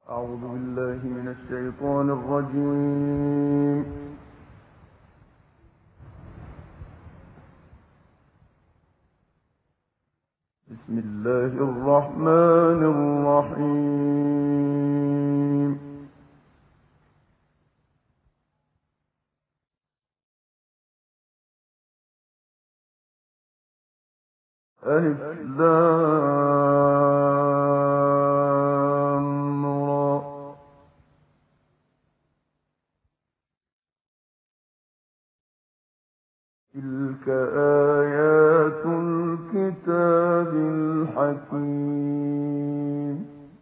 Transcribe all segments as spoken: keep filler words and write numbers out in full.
أعوذ بالله من الشيطان الرجيم. بسم الله الرحمن الرحيم. ألف لام را. تلك آيات الكتاب الحكيم.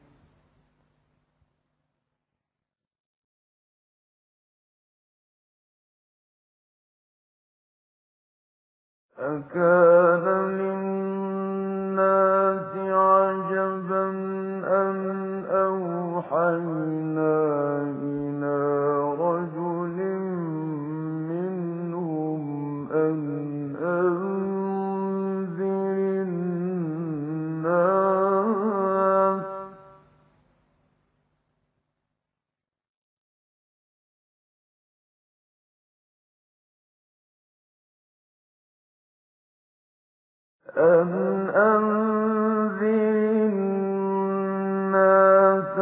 أكان للناس عجبا أن أوحينا إلى رجل منهم أن أنذر الناس أن أنذر الناس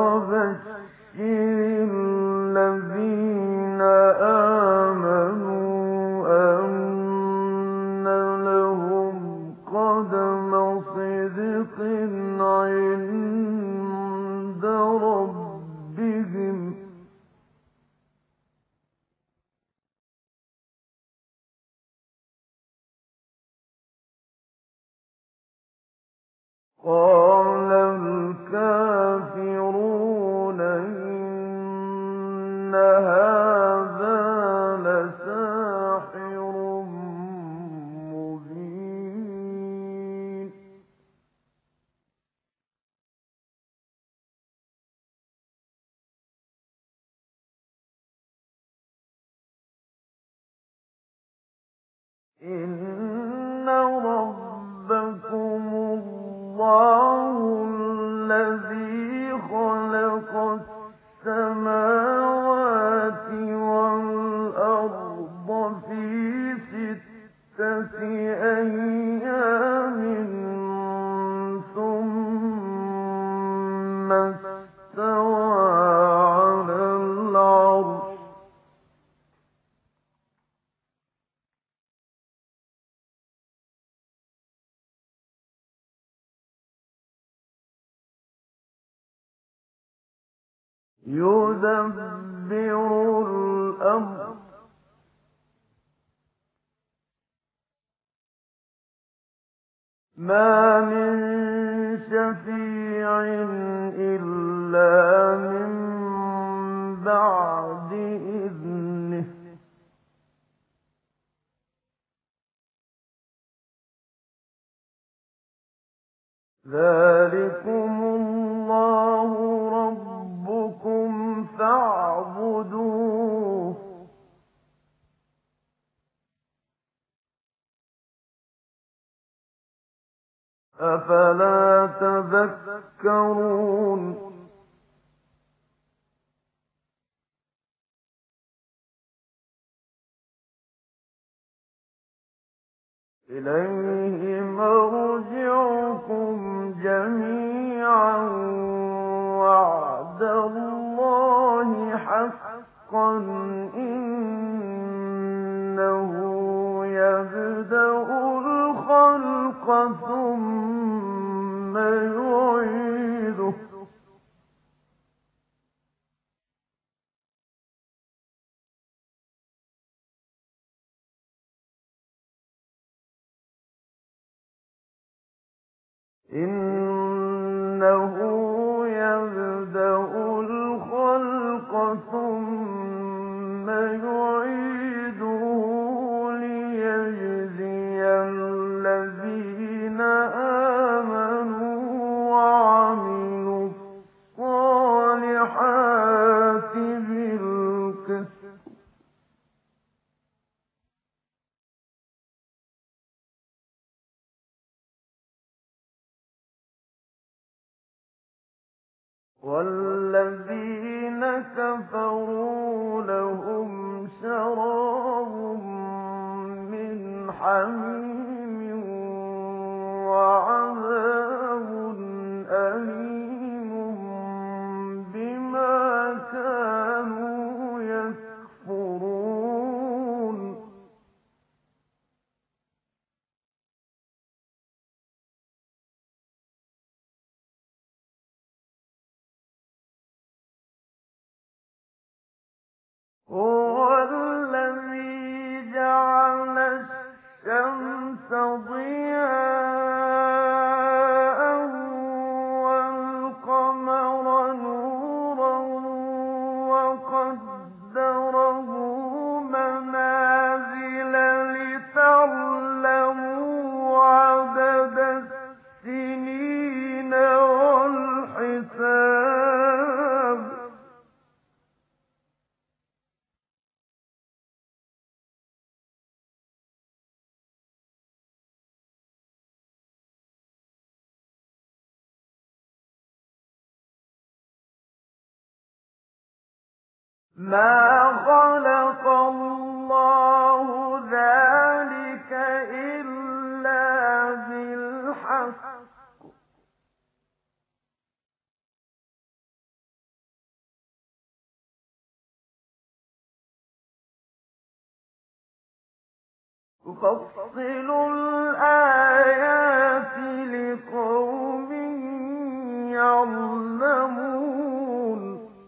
وبشر الذين آمنوا أن لهم قدم صدق عند ربهم. قال الكافرون إن هذا لساحر مبين. إن ربكم الله الذي خلق السماوات والأرض في ستة أيام ثم استوى على العرش يدبر الأمر ما من شفيع إلا من بعد إذنه ذلكم الله ربكم فاعبدوه أفلا تذكرون. إليه مرجعكم جميعا وعد الله حقا إنه يبدأ الخلق ثم يعيده إنه يبدأ الخلق ثم يعيده ليجزي الذين آمنوا وعملوا الصالحات بالقسط وَالَّذِينَ كَفَرُوا لَهُمْ شَرَابٌ مِّنْ حَمِيمٍ وَعَذَابٌ أَلِيمٌ بِمَا كَانُوا يَكْفُرُونَ هُوَ الَّذِي جَعَلَ الشَّمْسَ ضِيَاءً وَالْقَمَرَ نُورًا وَقَدَّرَهُ مَنَازِلَ لِتَعْلَمُوا عَدَدَ السِّنِينَ وَالْحِسَابَ ۚ مَا خَلَقَ اللَّهُ ذَٰلِكَ إِلَّا بِالْحَقِّ ۚ يُفَصِّلُ الْآيَاتِ لِقَوْمٍ يَعْلَمُونَ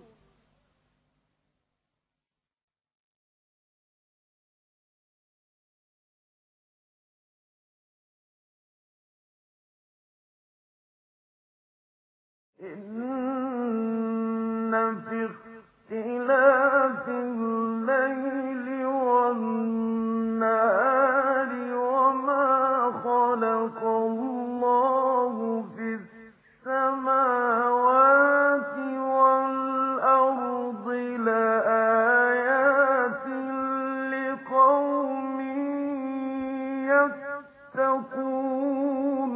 إِنَّ فِي اخْتِلَافِ اللَّيْلِ وَالنَّهَارِ وَمَا خَلَقَ اللَّهُ فِي السَّمَاوَاتِ وَالْأَرْضِ لَآيَاتٍ لِّقَوْمٍ يَتَّقُونَ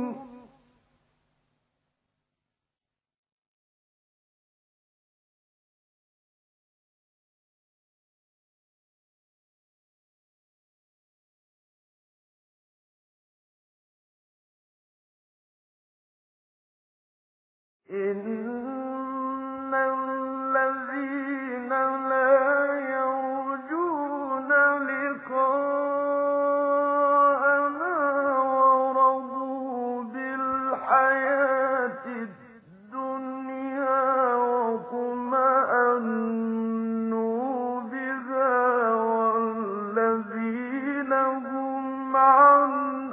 إِنَّ الَّذِينَ لَا يَرْجُونَ لِقَاءَنَا وَرَضُوا بِالْحَيَاةِ الدُّنْيَا وَاطْمَأَنُّوا بِهَا وَالَّذِينَ هُمْ عَنْ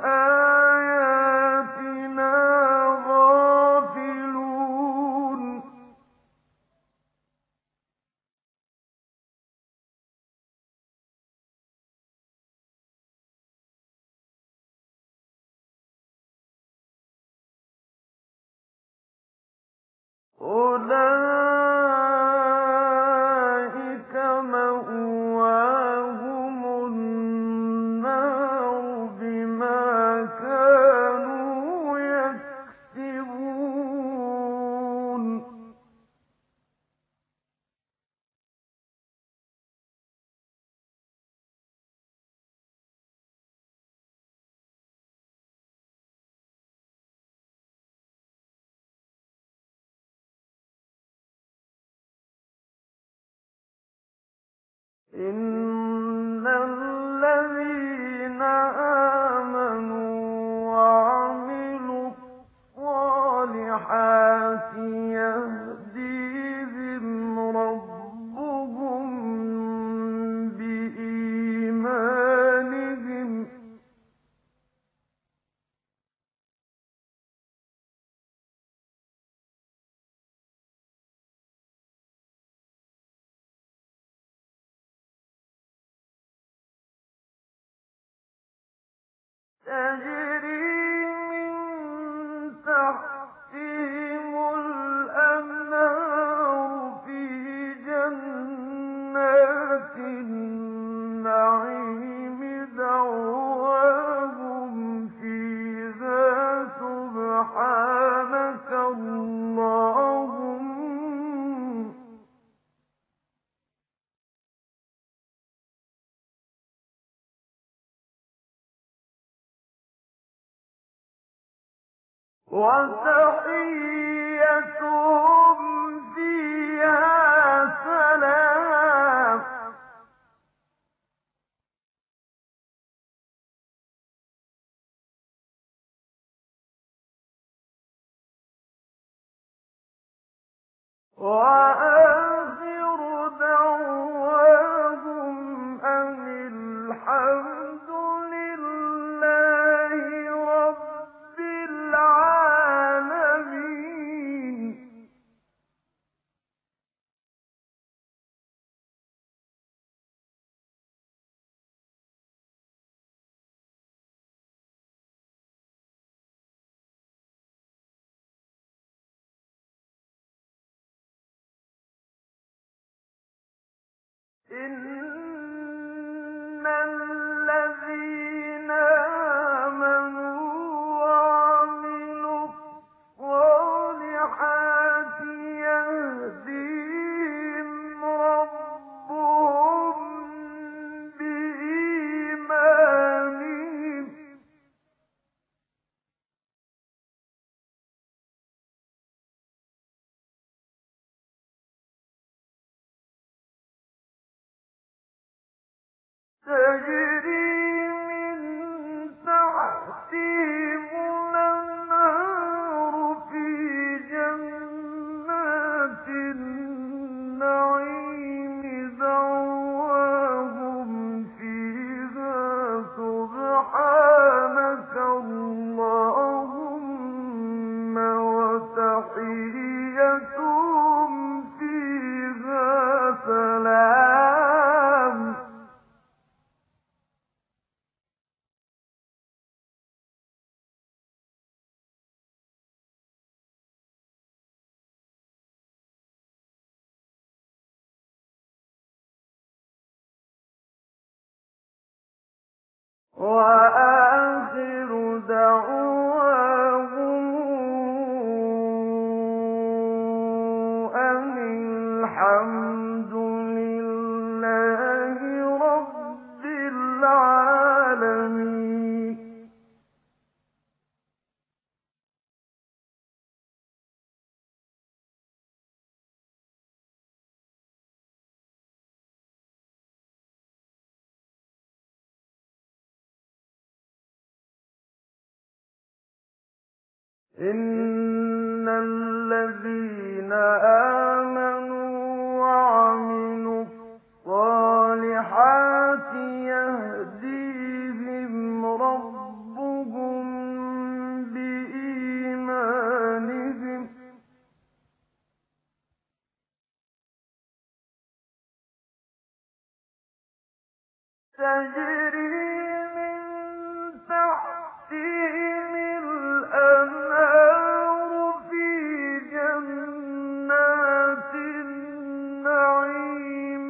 آيَاتِنَا غَافِلُونَ أُولَٰئِكَ مَأْوَاهُمُ النَّارُ بِمَا كَانُوا يَكْسِبُونَ إِنَّ الَّذِينَ آمَنُوا وَعَمِلُوا الصَّالِحَاتِ يَهْدِيهِمْ رَبُّهُم بِإِيمَانِهِمْ ۖ تَجْرِي مِن تَحْتِهِمُ الْأَنْهَارُ فِي جَنَّاتِ النَّعِيمِ دَعْوَاهُمْ فِيهَا سُبْحَانَكَ اللَّهُمَّ وتحيتهم فيها سلام وآخر دعواهم أن الحمد لله رب العالمين. إن الذين آمنوا وعملوا الصالحات يهديهم ربهم بإيمانهم تجري من تحتهم الأنهار في جنات النعيم دعواهم فيها سبحانك اللهم وتحيتهم فيها سلام وآخر دعواهم أن الحمد لله رب العالمين. إن الذين آمنوا وعملوا الصالحات يهديهم ربهم بإيمانهم تجري من تحتهم الأنهار في جنات النعيم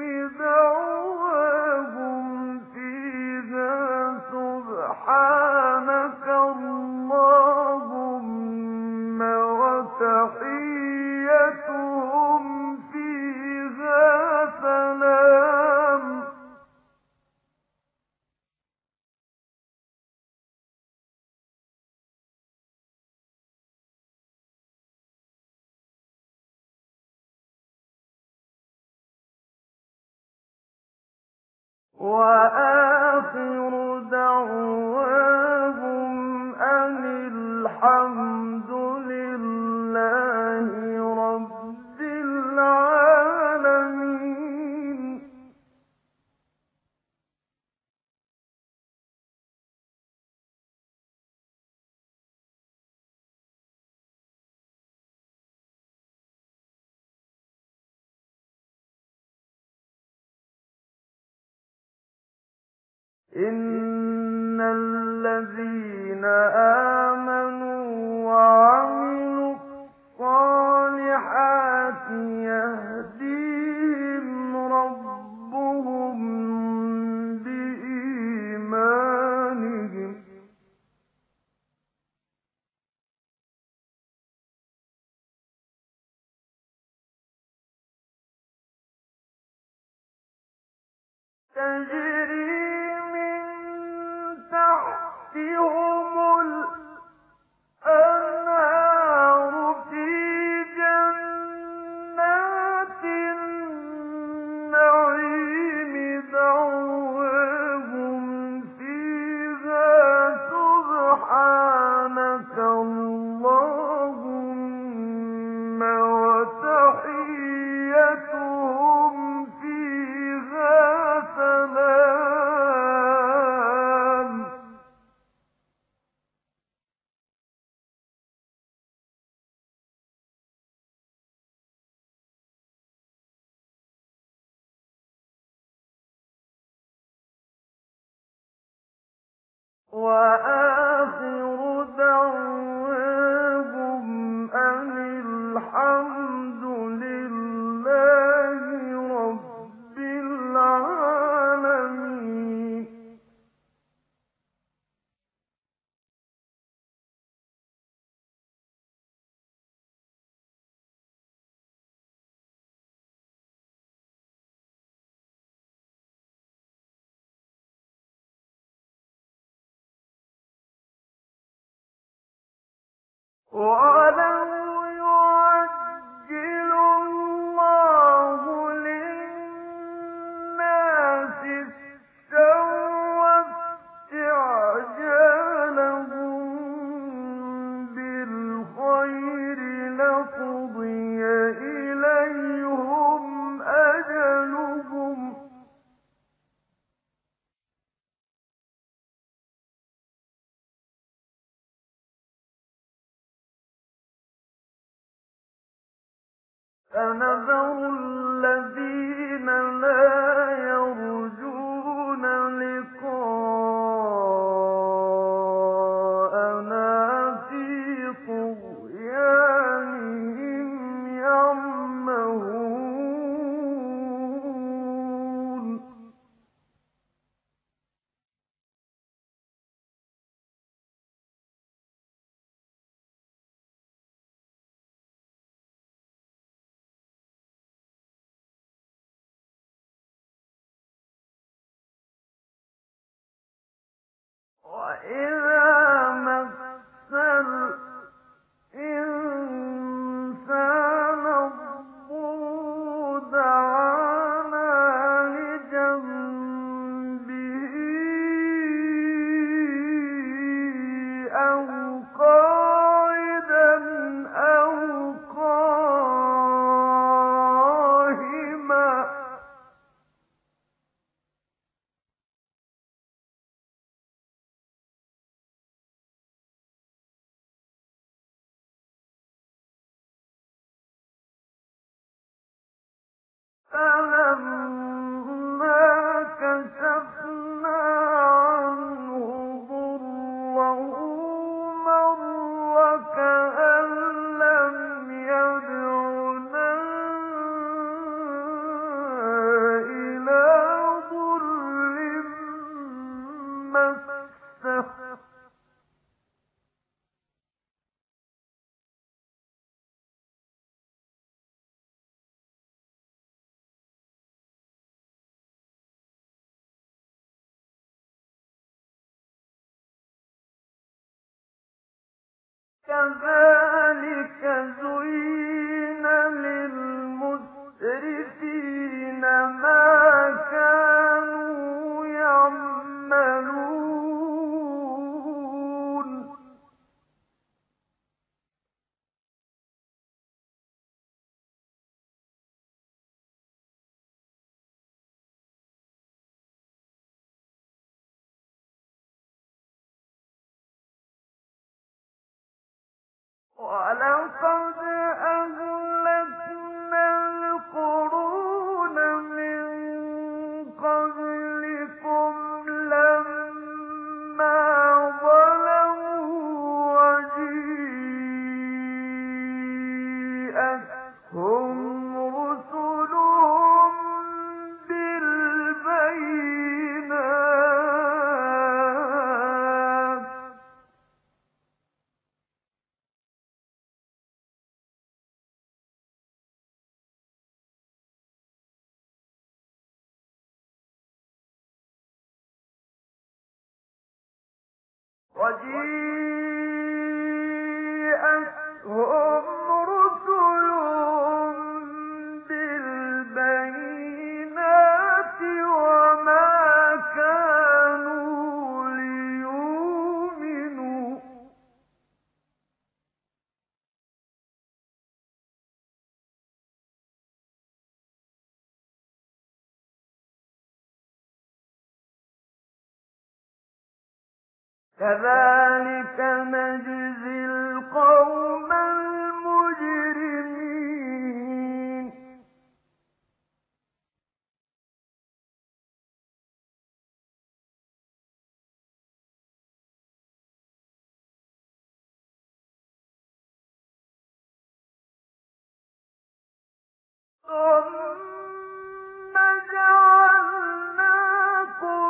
دعواهم فيها سبحانك اللهم وتحيتهم فيها سلام وآخر دعواهم أن الحمد لله رب العالمين. إن الذين آمنوا وعملوا الصالحات يهديهم ربهم بإيمانهم تجري تحتهم الأنهار وآخر دعواهم أن الحمد لله رب العالمين. وَلَوْ يُعَجِّلُ اللَّهُ لِلنَّاسِ الشَّرَّ اسْتِعْجَالَهُم بِالْخَيْرِ لَقُضِيَ إِلَيْهِمْ أَجَلُهُمْ ۖ فَنَذَرُ الَّذِينَ لَا يَرْجُونَ لِقَاءَنَا فِي طُغْيَانِهِمْ يَعْمَهُونَ. وَإِذَا مَسَّ الْإِنسَانَ الضُّرُّ دَعَانَا لِجَنبِهِ أَوْ قَاعِدًا أَوْ قَائِمًا ۚ فَلَمَّا كَشَفْنَا عَنْهُ ضُرَّهُ مَرَّ كَأَن لَّمْ يَدْعُنَا إِلَىٰ ضُرٍّ مَّسَّهُ ۚ كَذَٰلِكَ زُيِّنَ لِلْمُسْرِفِينَ مَا كَانُوا يَعْمَلُونَ. وَلَقَدْ أَهْلَكْنَا الْقُرُونَ مِن قَبْلِكُمْ لَمَّا ظَلَمُوا وَجِيءَتْهُمْ رُسُلُهُم بِالْبَيِّنَاتِ ۖ وَجِيءَتْهُمْ رُسُلُهُم بِالْبَيِّنَاتِ وَمَا كَانُوا لِيُؤْمِنُوا ۚ كَذَٰلِكَ نَجْزِي الْقَوْمَ الْمُجْرِمِينَ. ثم جعلناكم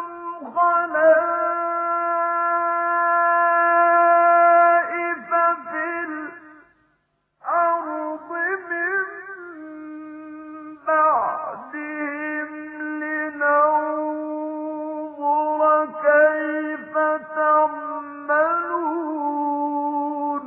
خلائف في الأرض من بعدهم لننظر كيف تعملون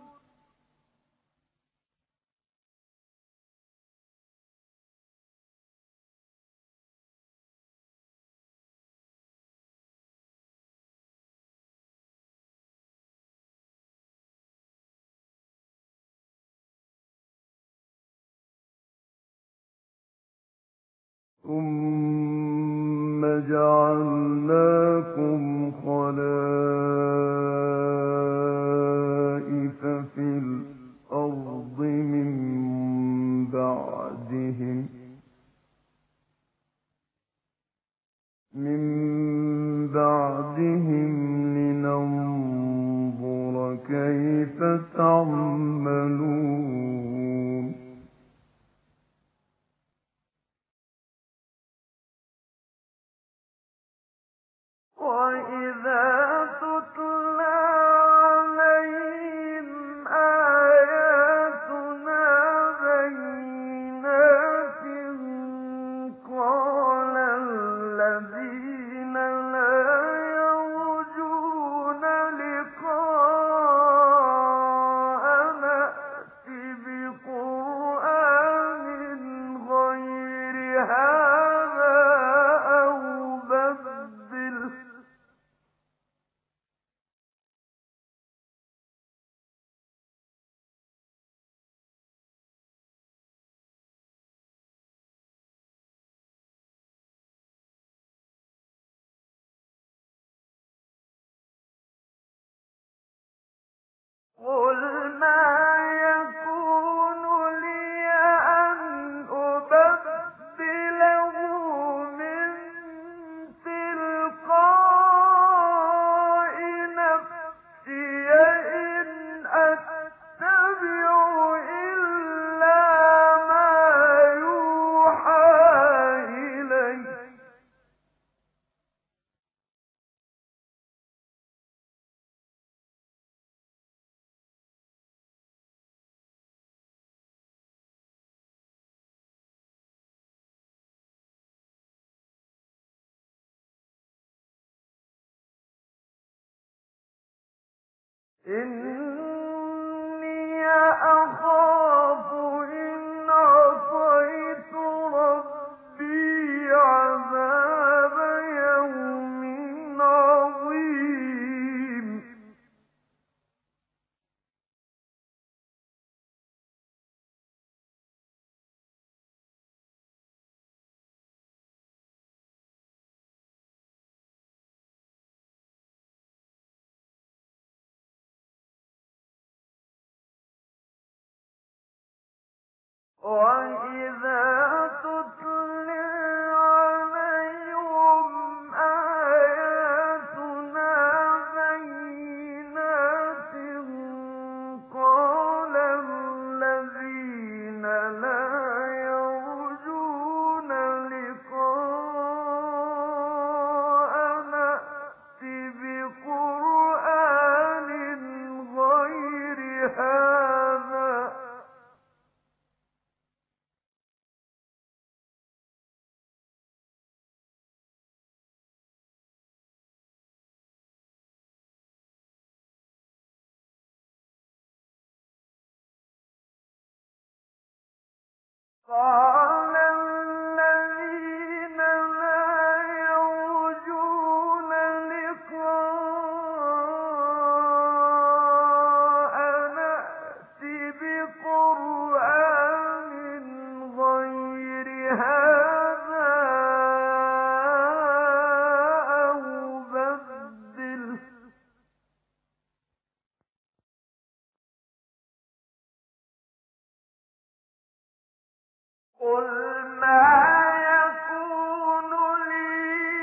ثم جعلناكم خلائف في الأرض من بعدهم من بعدهم لننظر كيف تعملون وَإِذَا تُتْلَىٰ عَلَيْهِمْ آيَاتُنَا بَيِّنَاتٍ قَالَ الَّذِينَ لَا يَرْجُونَ لِقَاءَنَا ائْتِ بِقُرْآنٍ غَيْرِ هَٰذَا أَوْ بَدِّلْهُ ۚ قُلْ مَا يَكُونُ لِيَ أَنْ أُبَدِّلَهُ مِن تِلْقَاءِ نَفْسِي إِنْ أَتَّبِعُ إِلَّا مَا يُوحَىٰ إِلَيَّ ۖ إِنِّي أَخَافُ إِنْ عَصَيْتُ رَبِّي عَذَابَ يَوْمٍ عَظِيمٍ وَإِذَا تُتْلِي عَلَيْهِمْ آيَاتُنَا بَيِّنَاتٍ قَالَ الَّذِينَ لَا يَرْجُونَ لِقَاءَنَا ائْتِ بِقُرْآنٍ غَيْرِ هَٰذَا قَالَ الَّذِينَ لَا يَرْجُونَ لِقَاءَنَا ائْتِ بِقُرْآنٍ غَيْرِ هَٰذَا أَوْ بَدِّلْهُ ۚ قُلْ مَا يَكُونُ لِي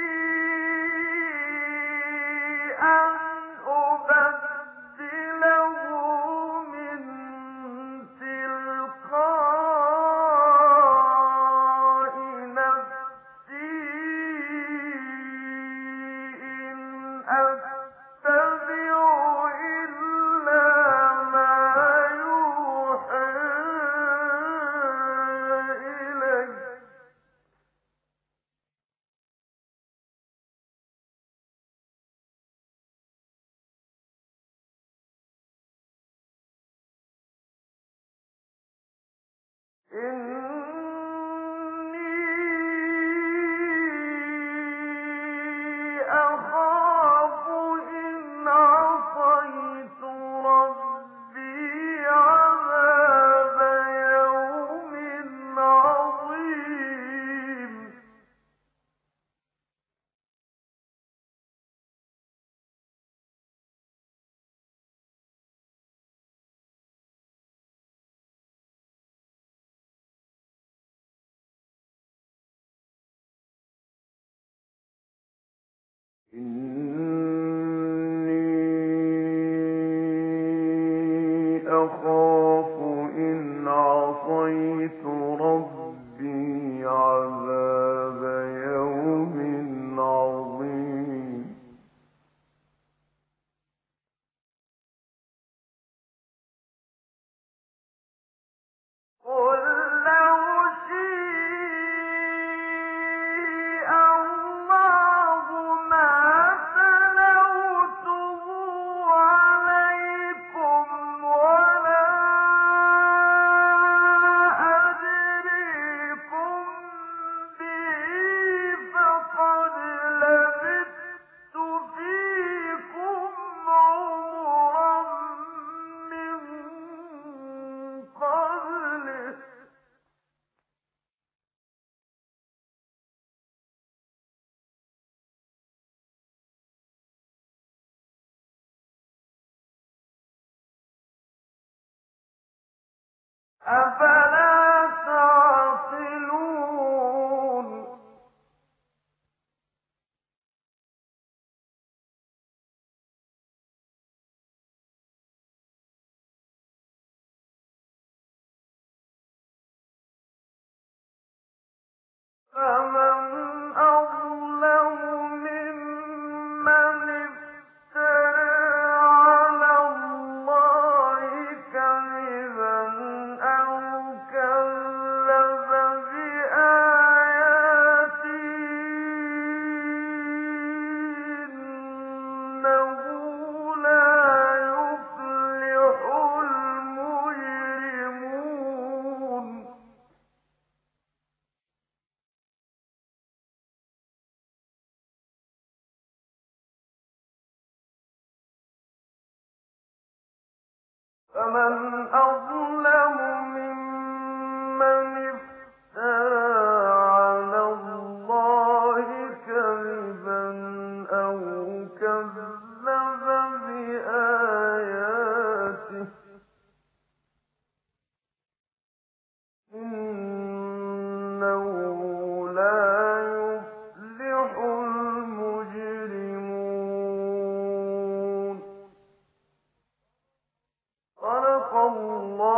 أَنْ أُبَدِّلَهُ مِن تِلْقَاءِ إني أخاف إن عصيت ربي عذاب يوم عظيم قل لو شيء الله ما تلوته عليكم ولا أدريكم به فقد لبثت فيكم عمرا من قبله أفلا تعقلون فمن أظلم ممن افترى على الله كذبا أو كذب بآياته إنه لا يفلح المجرمون فمن أظلم ممن افترى على الله كذبا أو كذب بآياته إنه لا يفلح المجرمون صدق الله